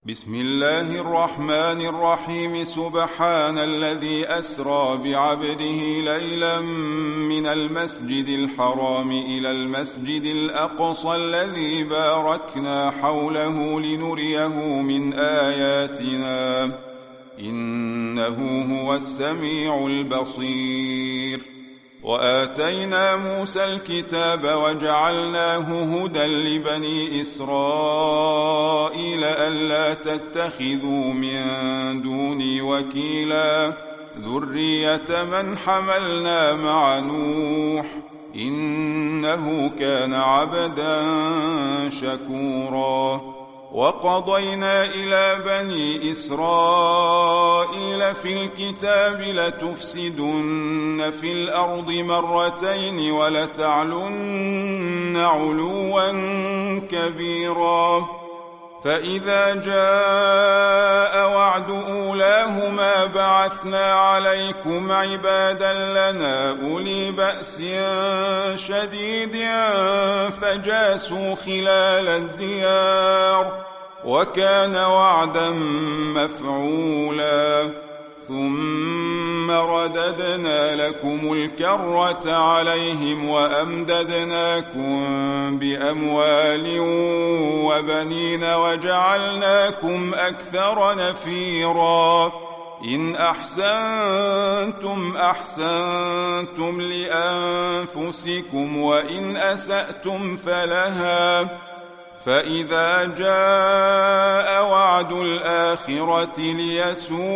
بسم الله الرحمن الرحيم. سبحان الذي أسرى بعبده ليلا من المسجد الحرام إلى المسجد الأقصى الذي باركنا حوله لنريه من آياتنا إنه هو السميع البصير. وآتينا موسى الكتاب وجعلناه هدى لبني إسرائيل ألا تتخذوا من دوني وكيلا ذرية من حملنا مع نوح إنه كان عبدا شكورا. وقضينا إلى بني إسرائيل في الكتاب لتفسدن في الأرض مرتين ولتعلن علوا كبيرا. فإذا جاء وعد أولاهما بعثنا عليكم عبادا لنا أولي بأس شديد فجاسوا خلال الديار وكان وعدا مفعولا. ثم رددنا لكم الكرة عليهم وأمددناكم بأموال وبنين وجعلناكم أكثر نفيرا. إن أحسنتم أحسنتم لأنفسكم وإن أسأتم فلها. فإذا جاء وعد الآخرة ليسوءوا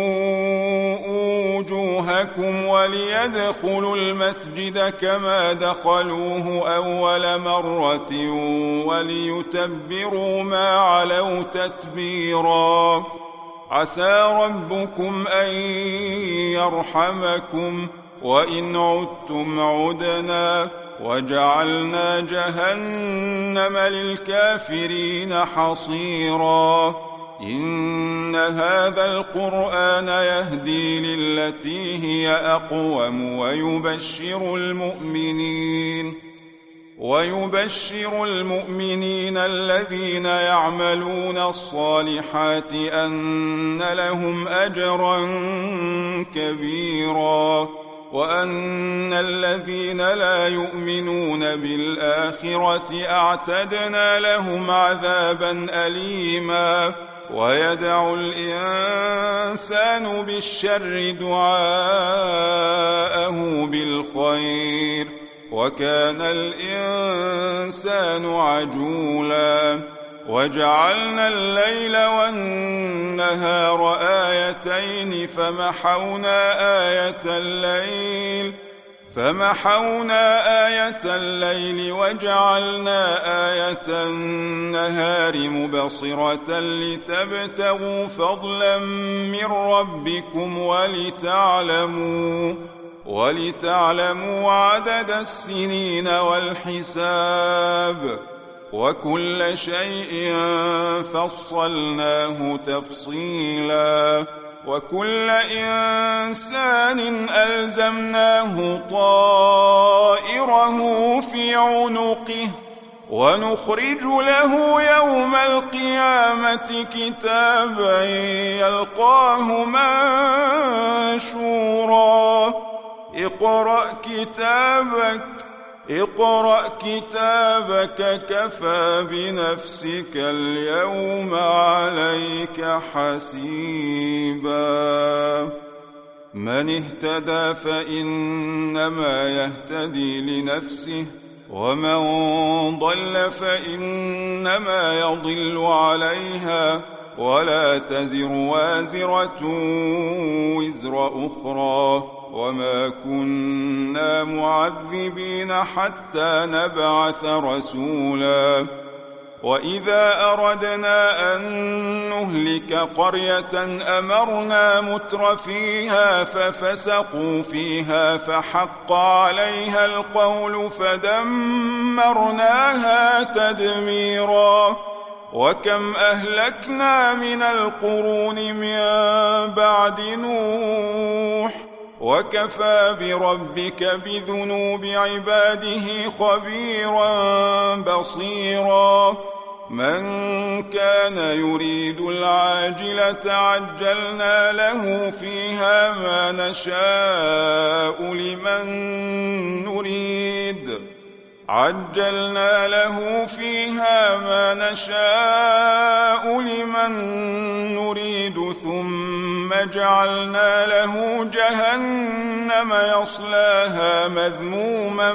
وجوهكم وليدخلوا المسجد كما دخلوه أول مرة وليتبروا ما علوا تتبيرا. عسى ربكم أن يرحمكم وإن عدتم عدنا وجعلنا جهنم للكافرين حصيرا. إن هذا القرآن يهدي للتي هي أقوم ويبشر المؤمنين الذين يعملون الصالحات أن لهم أجرا كبيرا وأن الذين لا يؤمنون بالآخرة أعتدنا لهم عذابا أليما. ويدع الإنسان بالشر دعاءه بالخير وكان الإنسان عجولا. وجعلنا الليل والنهار آيتين فمحونا آية الليل وجعلنا آية النهار مبصرة لتبتغوا فضلا من ربكم ولتعلموا عدد السنين والحساب وكل شيء فصلناه تفصيلا. وكل إنسان ألزمناه طائره في عنقه ونخرج له يوم القيامة كتابا يلقاه منشورا. اقرأ كتابك كفى بنفسك اليوم عليك حسيبا. من اهتدى فإنما يهتدي لنفسه ومن ضل فإنما يضل عليها ولا تزر وازرة وزر أخرى وما كنا معذبين حتى نبعث رسولا. وإذا أردنا أن نهلك قرية أمرنا مترفيها ففسقوا فيها فحق عليها القول فدمرناها تدميرا. وكم أهلكنا من القرون من بعد نوح وكفى بربك بذنوب عباده خبيرا بصيرا. من كان يريد العاجلة عجلنا له فيها ما نشاء لمن نريد ثم جعلنا له جهنم يصلاها مذموما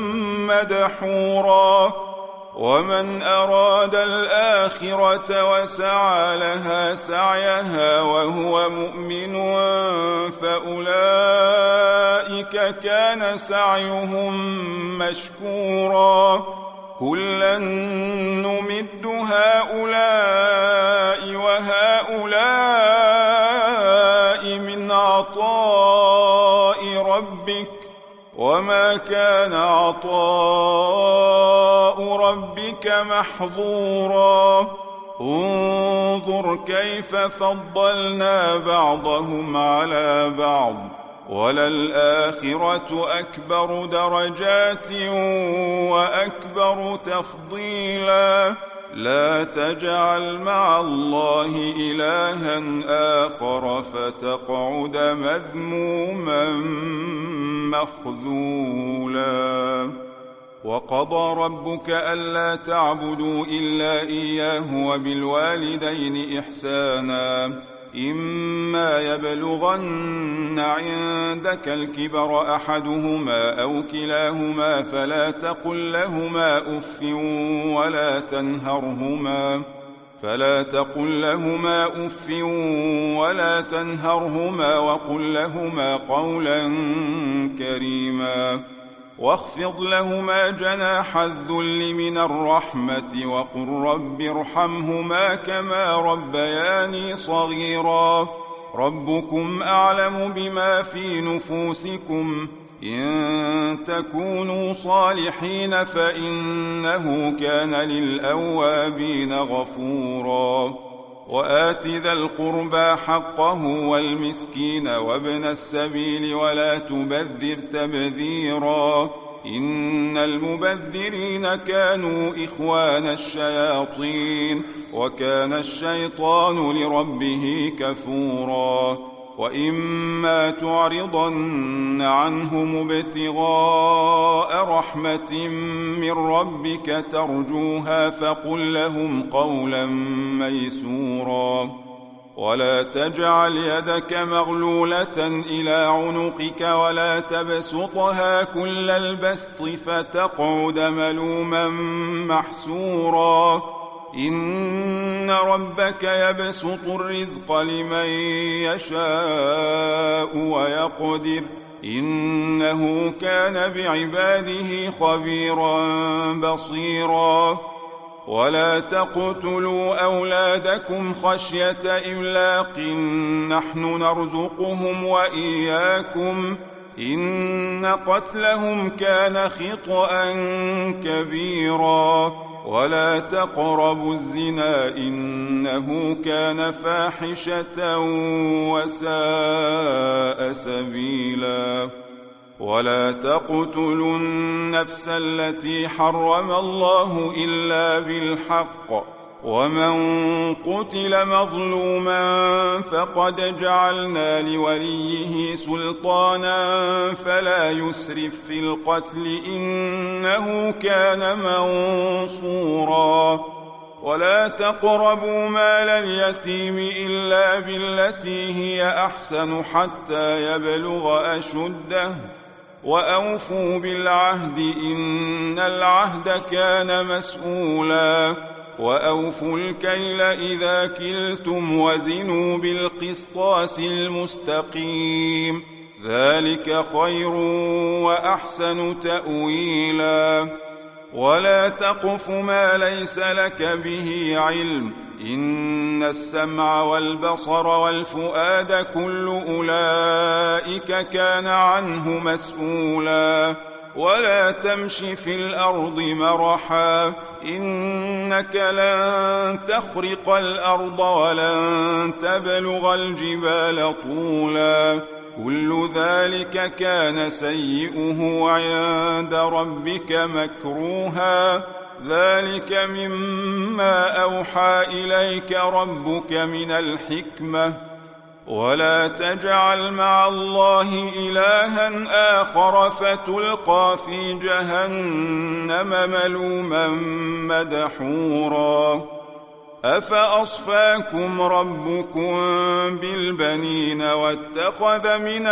مدحورا ومن أراد الآخرة وسعى لها سعيها وهو مؤمن فأولئك كان سعيهم مشكورا كلا نمد هؤلاء وهؤلاء من عطاء ربك وما كان عطاء ربك محظورا انظر كيف فضلنا بعضهم على بعض وللآخرة أكبر درجات وأكبر تفضيلا لا تجعل مع الله إلها آخر فتقعد مذموما مخذولا وقضى ربك ألا تعبدوا إلا إياه وبالوالدين إحسانا إما يبلغن عندك الكبر أحدهما أو كلاهما فلا تقل لهما أف ولا تنهرهما وقل لهما قولا كريما واخفض لهما جناح الذل من الرحمة وقل رب ارحمهما كما ربياني صغيرا ربكم أعلم بما في نفوسكم إن تكونوا صالحين فإنه كان للأوابين غفورا وآت ذا القربى حقه والمسكين وابن السبيل ولا تبذر تبذيرا إن المبذرين كانوا إخوان الشياطين وكان الشيطان لربه كفورا وإما تعرضن عنهم ابتغاء رحمة من ربك ترجوها فقل لهم قولا ميسورا ولا تجعل يدك مغلولة إلى عنقك ولا تبسطها كل البسط فتقعد ملوما محسورا إن ربك يبسط الرزق لمن يشاء ويقدر إنه كان بعباده خبيرا بصيرا ولا تقتلوا أولادكم خشية إملاق نحن نرزقهم وإياكم إن قتلهم كان خطأ كبيرا ولا تقربوا الزنا إنه كان فاحشة وساء سبيلا ولا تقتلوا النفس التي حرم الله إلا بالحق ومن قتل مظلوما فقد جعلنا لوليه سلطانا فلا يسرف في القتل إنه كان منصورا ولا تقربوا مال اليتيم إلا بالتي هي أحسن حتى يبلغ أشده وأوفوا بالعهد إن العهد كان مسؤولا وأوفوا الكيل إذا كلتم وزنوا بالقسطاس المستقيم ذلك خير وأحسن تأويلا ولا تقف ما ليس لك به علم إن السمع والبصر والفؤاد كل أولئك كان عنه مسؤولا ولا تمش في الأرض مرحا إنك لن تخرق الأرض ولن تبلغ الجبال طولا كل ذلك كان سيئه عند ربك مكروها ذلك مما أوحى إليك ربك من الحكمة ولا تجعل مع الله إلها آخر فتلقى في جهنم ملوما مدحورا أفأصفاكم ربكم بالبنين واتخذ من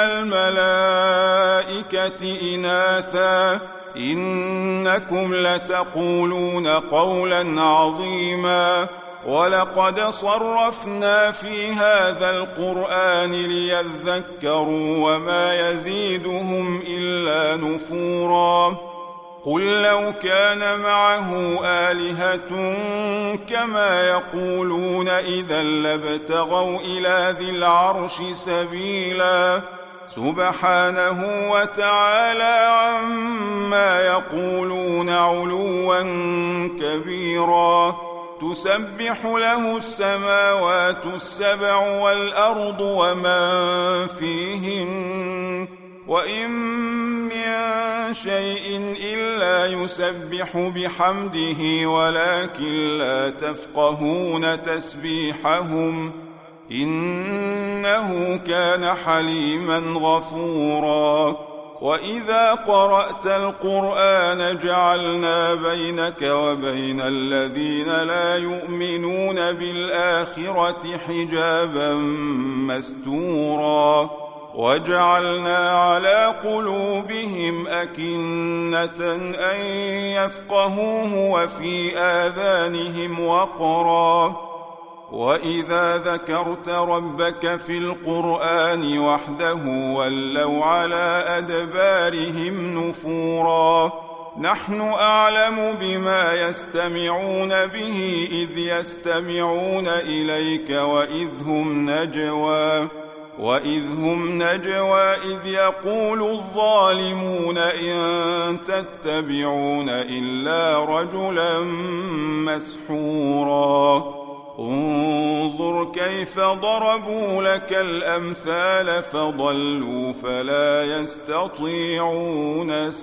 الملائكة إناثا إنكم لتقولون قولا عظيما ولقد صرفنا في هذا القرآن ليذكروا وما يزيدهم إلا نفورا قل لو كان معه آلهة كما يقولون إذا لابتغوا إلى ذي العرش سبيلا سبحانه وتعالى عما يقولون علوا كبيرا تسبح له السماوات السبع والأرض ومن فيهن وإن من شيء إلا يسبح بحمده ولكن لا تفقهون تسبيحهم إنه كان حليما غفورا وإذا قرأت القرآن جعلنا بينك وبين الذين لا يؤمنون بالآخرة حجابا مستورا وجعلنا على قلوبهم أكنة أن يفقهوه وفي آذانهم وقرا وإذا ذكرت ربك في القرآن وحده ولوا على أدبارهم نفورا نحن أعلم بما يستمعون به إذ يستمعون إليك وإذ هم نجوى إذ يقول الظالمون إن تتبعون إلا رجلا مسحورا انظر كيف ضربوا لك الأمثال فضلوا فلا يستطيعون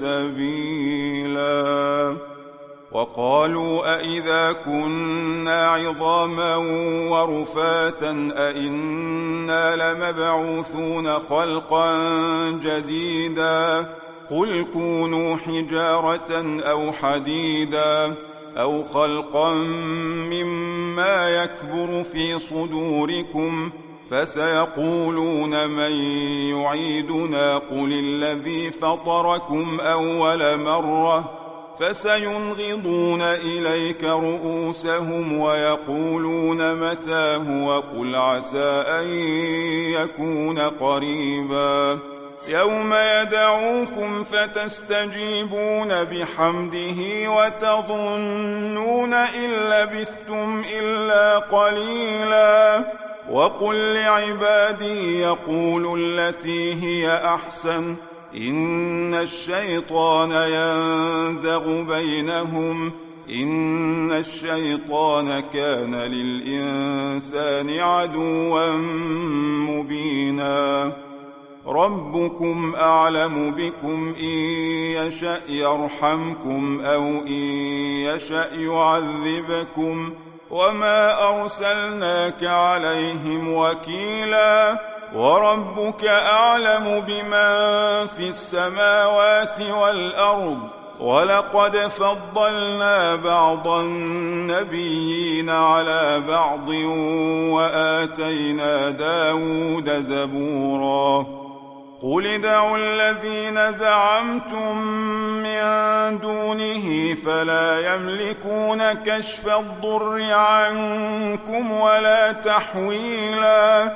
سبيلا وقالوا أئذا كنا عظاما ورفاتا أئنا لمبعوثون خلقا جديدا قل كونوا حجارة أو حديدا أو خلقا مما يكبر في صدوركم فسيقولون من يعيدنا قل الذي فطركم أول مرة فسينغضون إليك رؤوسهم ويقولون متاه وقل عسى أن يكون قريبا يوم يدعوكم فتستجيبون بحمده وتظنون إن لبثتم إلا قليلا وقل لعبادي يقولوا التي هي أحسن إن الشيطان ينزغ بينهم إن الشيطان كان للإنسان عدوا مبينا ربكم أعلم بكم إن يشأ يرحمكم أو إن يشأ يعذبكم وما أرسلناك عليهم وكيلا وربك أعلم بمن في السماوات والأرض ولقد فضلنا بعض النبيين على بعض وآتينا داود زبورا قل ادعوا الذين زعمتم من دونه فلا يملكون كشف الضر عنكم ولا تحويلا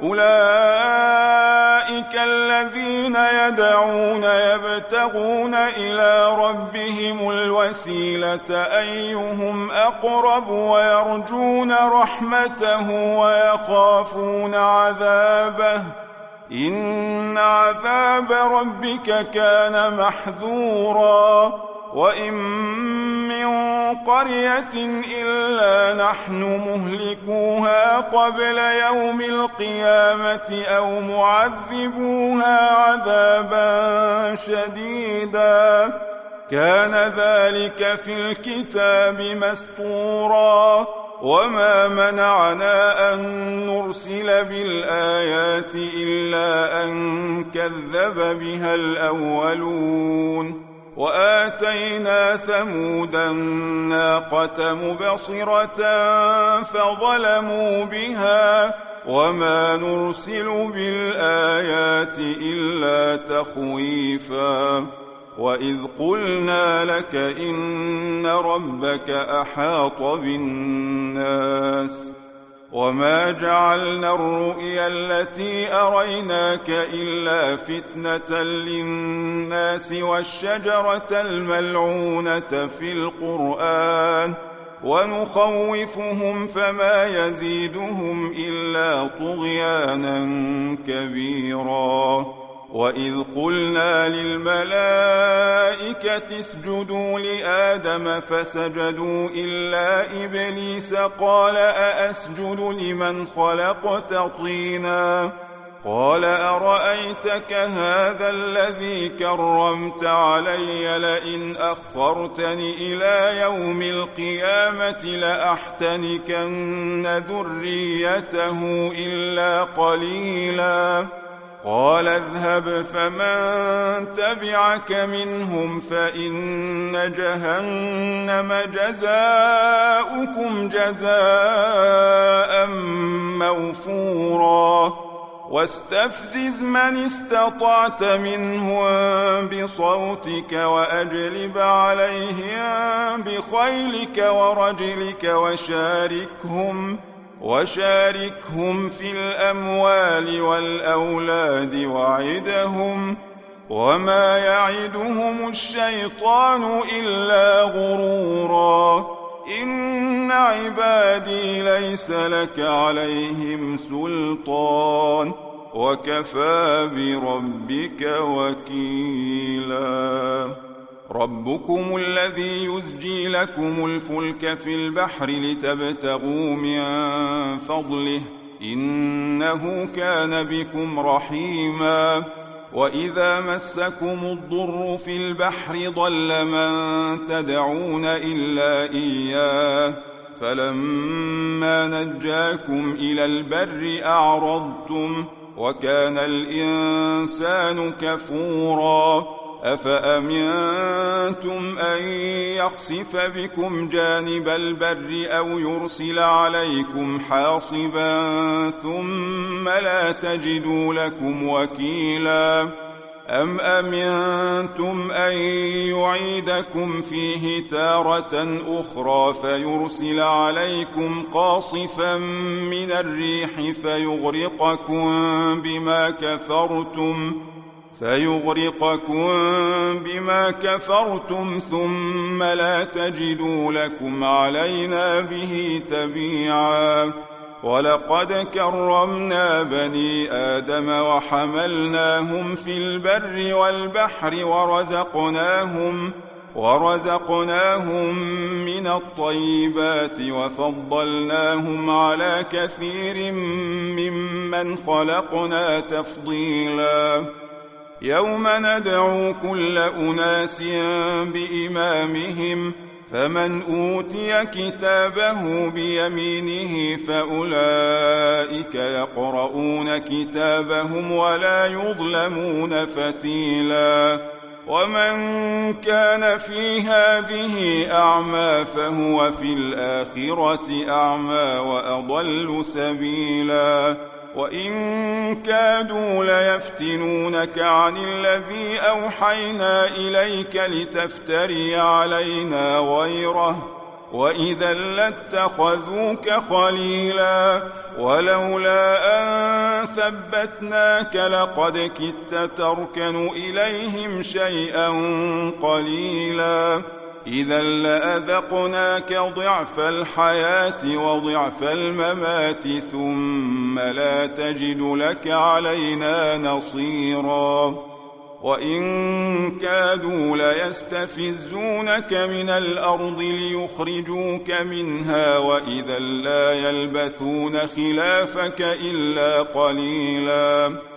أولئك الذين يدعون يبتغون إلى ربهم الوسيلة أيهم أقرب ويرجون رحمته ويخافون عذابه إن عذاب ربك كان محذورا وإن من قرية إلا نحن مهلكوها قبل يوم القيامة أو معذبوها عذابا شديدا كان ذلك في الكتاب مسطورا وما منعنا أن نرسل بالآيات إلا أن كذب بها الأولون وآتينا ثمود الناقة مبصرة فظلموا بها وما نرسل بالآيات إلا تخويفا وإذ قلنا لك إن ربك أحاط بالناس وما جعلنا الرؤيا التي أريناك إلا فتنة للناس والشجرة الملعونة في القرآن ونخوفهم فما يزيدهم إلا طغيانا كبيرا وإذ قلنا للملائكة اسجدوا لآدم فسجدوا إلا إبليس قال أأسجد لمن خلقت طينا قال أرأيتك هذا الذي كرمت علي لئن أخرتني إلى يوم القيامة لأحتنكن ذريته إلا قليلا قال اذهب فمن تبعك منهم فإن جهنم جزاؤكم جزاء موفورا واستفزز من استطعت منهم بصوتك وأجلب عليهم بخيلك ورجلك وشاركهم في الأموال والأولاد وعدهم وما يعدهم الشيطان إلا غرورا إن عبادي ليس لك عليهم سلطان وكفى بربك وكيلا ربكم الذي يزجي لكم الفلك في البحر لتبتغوا من فضله إنه كان بكم رحيما وإذا مسكم الضر في البحر ضل من تدعون إلا إياه فلما نجاكم إلى البر أعرضتم وكان الإنسان كفورا أفأمنتم أن يخسف بكم جانب البر أو يرسل عليكم حاصبا ثم لا تجدوا لكم وكيلا أم أمنتم أن يعيدكم فيه تارة أخرى فيرسل عليكم قاصفا من الريح فيغرقكم بما كفرتم ثم لا تجدوا لكم علينا به تبيعا ولقد كرمنا بني آدم وحملناهم في البر والبحر ورزقناهم من الطيبات وفضلناهم على كثير ممن خلقنا تفضيلا يوم ندعو كل أناس بإمامهم فمن أوتي كتابه بيمينه فأولئك يقرؤون كتابهم ولا يظلمون فتيلا ومن كان في هذه أعمى فهو في الآخرة أعمى وأضل سبيلا وإن كادوا ليفتنونك عن الذي أوحينا إليك لتفتري علينا غيره وإذا لاتخذوك خليلا ولولا أن ثبتناك لقد كدت تركن إليهم شيئا قليلا إذا لأذقناك ضعف الحياة وضعف الممات ثم لا تجد لك علينا نصيرا وإن كادوا ليستفزونك من الأرض ليخرجوك منها وإذا لا يلبثون خلافك إلا قليلا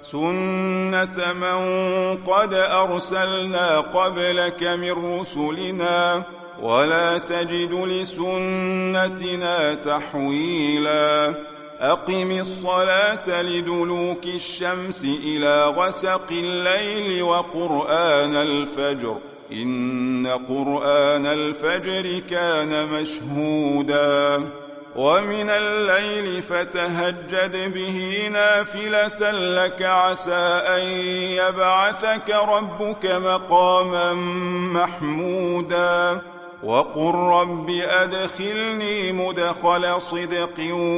سنة من قد أرسلنا قبلك من رسلنا ولا تجد لسنتنا تحويلا أقم الصلاة لدلوك الشمس إلى غسق الليل وقرآن الفجر إن قرآن الفجر كان مشهودا ومن الليل فتهجد به نافلة لك عسى أن يبعثك ربك مقاما محمودا وقل رب أدخلني مدخل صدق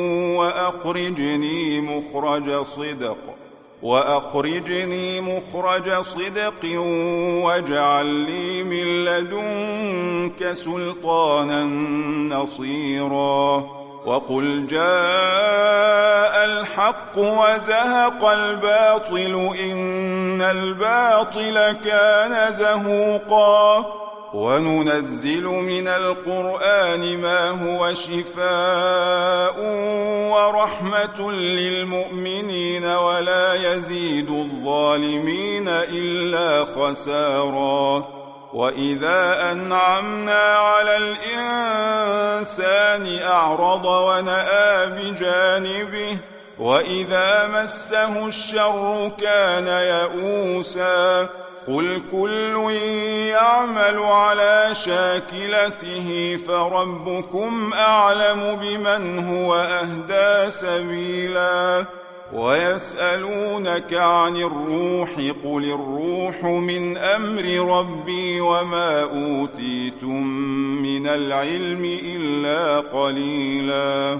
وأخرجني مخرج صدق واجعل لي من لدنك سلطانا نصيرا وقل جاء الحق وزهق الباطل إن الباطل كان زهوقا وننزل من القرآن ما هو شفاء ورحمة للمؤمنين ولا يزيد الظالمين إلا خسارا وإذا أنعمنا على الإنسان أعرض ونأى بجانبه وإذا مسه الشر كان يئوسا قل كل يعمل على شاكلته فربكم أعلم بمن هو أهدى سبيلا ويسألونك عن الروح قل الروح من أمر ربي وما أوتيتم من العلم إلا قليلا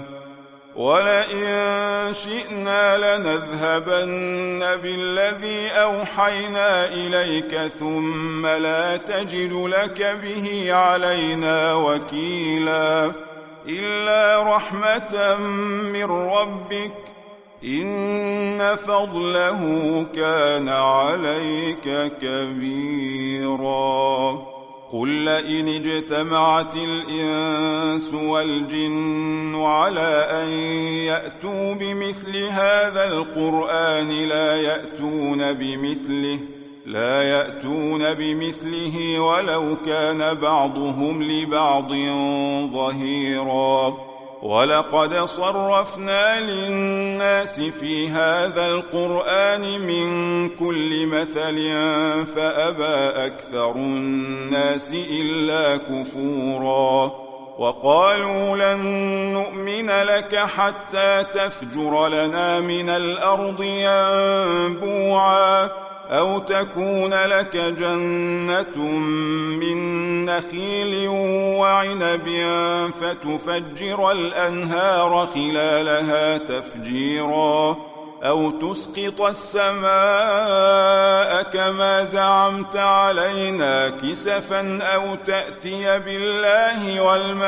ولئن شئنا لنذهبن بالذي أوحينا إليك ثم لا تجد لك به علينا وكيلا إلا رحمة من ربك إن فضله كان عليك كبيرا قل لئن اجتمعت الإنس والجن على أن يأتوا بمثل هذا القرآن لا يأتون بمثله ولو كان بعضهم لبعض ظهيرا ولقد صرفنا للناس في هذا القرآن من كل مثل فأبى أكثر الناس إلا كفورا وقالوا لن نؤمن لك حتى تفجر لنا من الأرض ينبوعا أو تكون لك جنة من نخيل وعنب فتفجر الأنهار خلالها تفجيرا أو تسقط السماء كما زعمت علينا كسفا أو تأتي بالله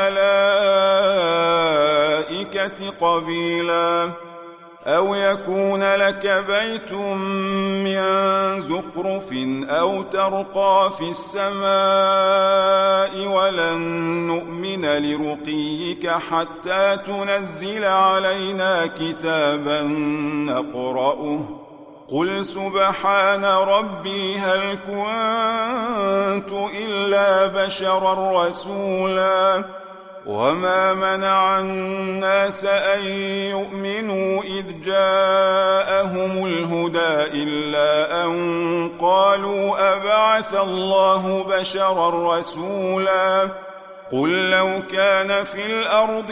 والملائكة قبيلا أو يكون لك بيت من زخرف أو ترقى في السماء ولن نؤمن لرقيك حتى تنزل علينا كتابا نقرأه قل سبحان ربي هل كنت إلا بشرا رسولا وما منع الناس أن يؤمنوا إذ جاءهم الهدى إلا أن قالوا أبعث الله بشرا رسولا قل لو كان في الأرض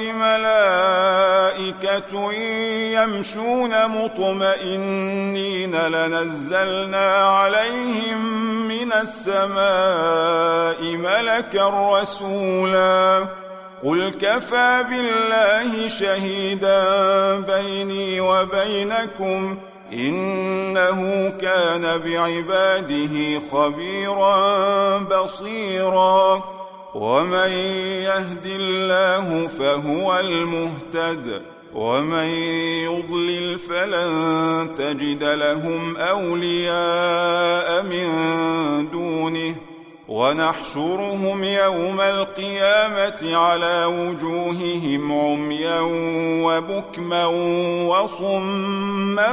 ملائكة يمشون مطمئنين لنزلنا عليهم من السماء ملكا رسولا قل كفى بالله شهيدا بيني وبينكم إنه كان بعباده خبيرا بصيرا ومن يهد الله فهو المهتد ومن يضلل فلن تجد لهم أولياء من دونه ونحشرهم يوم القيامة على وجوههم عميا وبكما وصما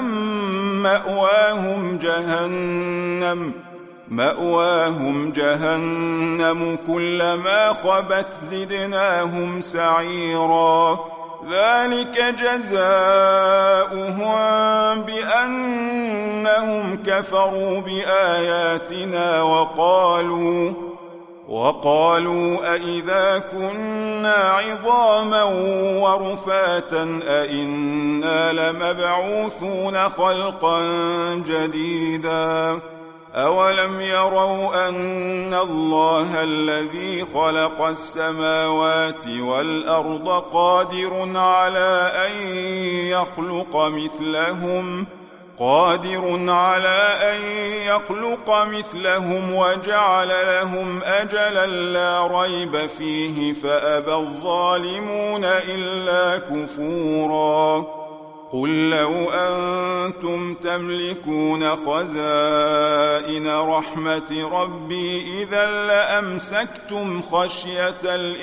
مأواهم جهنم كلما خبت زدناهم سعيرا ذلك جزاؤهم بأنهم كفروا بآياتنا وقالوا أئذا كنا عظاما ورفاتا أئنا لمبعوثون خلقا جديدا أولم يروا أن الله الذي خلق السماوات والأرض قادر على أن يخلق مثلهم وجعل لهم أجلا لا ريب فيه فأبى الظالمون إلا كفورا قل لو أنتم تملكون خزائن رحمة ربي إذا لأمسكتم خشية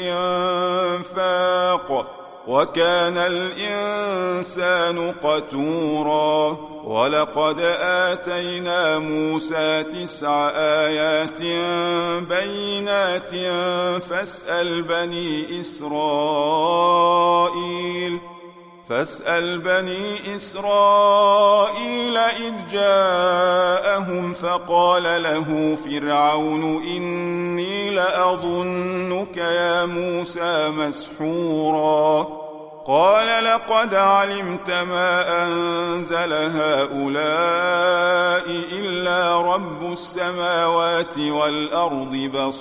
الإنفاق وكان الإنسان قتورا ولقد آتينا موسى 9 آيات بينات فاسأل بني إسرائيل إذ جاءهم فقال له فرعون إني لأظنك يا موسى مسحورا قال لقد علمت ما أنزل هؤلاء إلا رب السماوات والأرض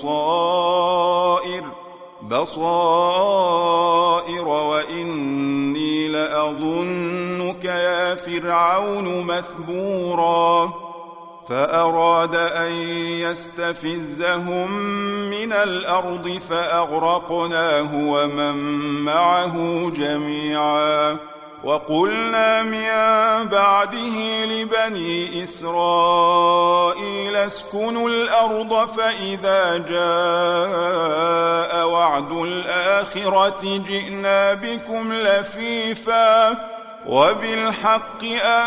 بصائر وإني لأظنك يا فرعون مثبورا فأراد أن يستفزهم من الأرض فأغرقناه ومن معه جميعا وقلنا من بعده لبني إسرائيل اسكنوا الأرض فإذا جاء وعد الآخرة جئنا بكم لفيفا وبالحق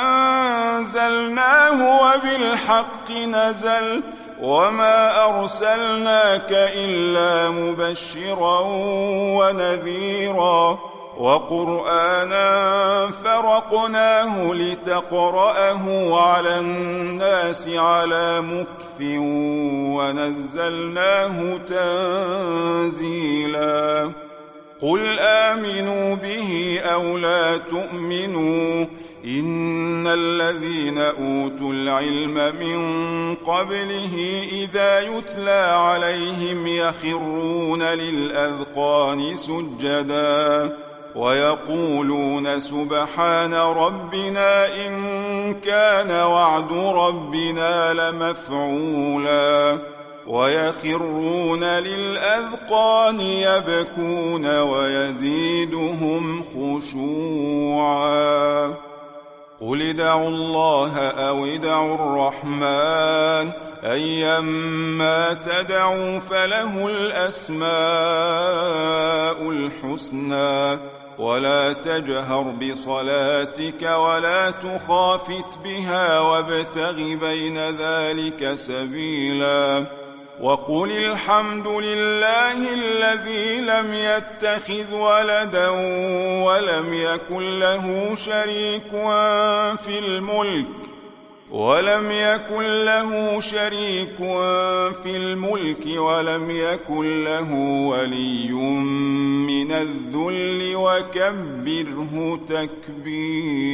أنزلناه وبالحق نزل وما أرسلناك إلا مبشرا ونذيرا وقرآنا فرقناه لتقرأه على الناس على مكث ونزلناه تنزيلا قل آمنوا به أو لا تؤمنوا إن الذين أوتوا العلم من قبله إذا يتلى عليهم يخرون للأذقان سجدا ويقولون سبحان ربنا إن كان وعد ربنا لمفعولا ويخرون للأذقان يبكون ويزيدهم خشوعا قل ادعوا الله أو ادعوا الرحمن أيما تدعوا فله الأسماء الحسنى ولا تجهر بصلاتك ولا تخافت بها وابتغ بين ذلك سبيلا وقل الحمد لله الذي لم يتخذ ولدا ولم يكن له شريك في الملك ولم يكن له ولي من الذل وكبره تكبيرا